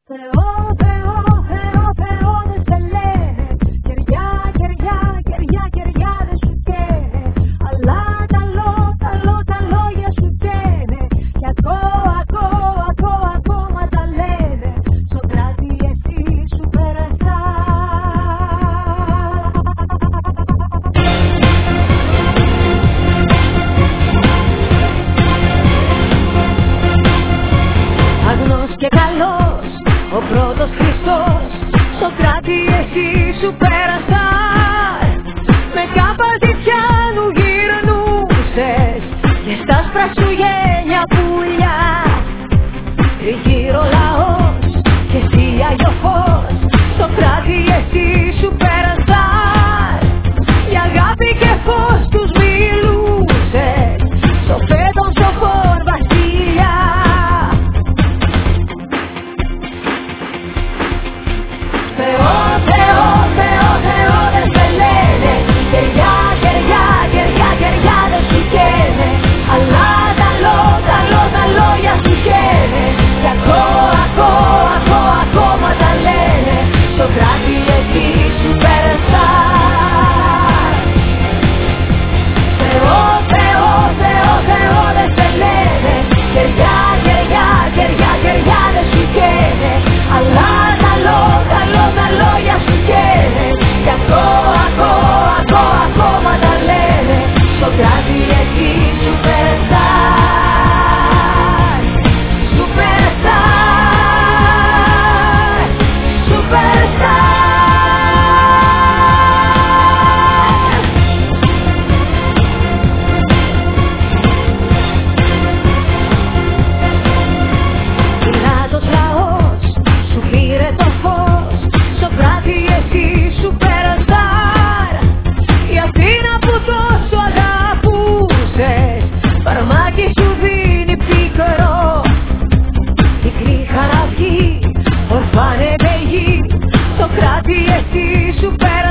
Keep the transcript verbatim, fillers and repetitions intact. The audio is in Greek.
Και καλός, ο πρώτος Χριστός, Σωκράτη εσύ σου πέρασαν. Με κάπαλτι πιάνου γυρνούσες και στα άσπρα σου γένια πουλιά. Τριγύρω λαός και εσύ αγιοφός, Σωκράτη εσύ σου πέρασαν. Για αγάπη και φως τους μιλούσες, σοφέ των σοφών βασιλιά. Θεό, Θεό, Θεό, Θεό δεν σε λένε. Κεριά, κεριά, κεριά, κεριά δεν σου καίνε. Αλλά τα λόγια, τα λόγια σου καίνε. Κι ακόμα, ακόμα, ακόμα, ακόμα τα λένε. Σωκράτη εκεί σου πέρασαν. Θεό, Θεό, Θεό, Θεό δεν σε λένε. Κεριά, κεριά, κεριά, κεριά δεν σου καίνε. Αλλά τα λόγια, τα λόγια σου καίνε. Κι ακόμα, ακόμα, ακόμα, ακόμα τα λένε. Σωκράτη εκεί σου πέρασαν. Σου πέρασαν. Σου πέρασαν. Πιλάτος λαός σου πήρε το φως, Σωκράτη εσύ σου πέρασαν. Η Αθήνα που τόσο αγαπούσες, φαρμάκι σου δίνει πικρό. Μικρή χαραυγή, ορφάνεται η γη, Σωκράτη εσύ σου πέρασαν.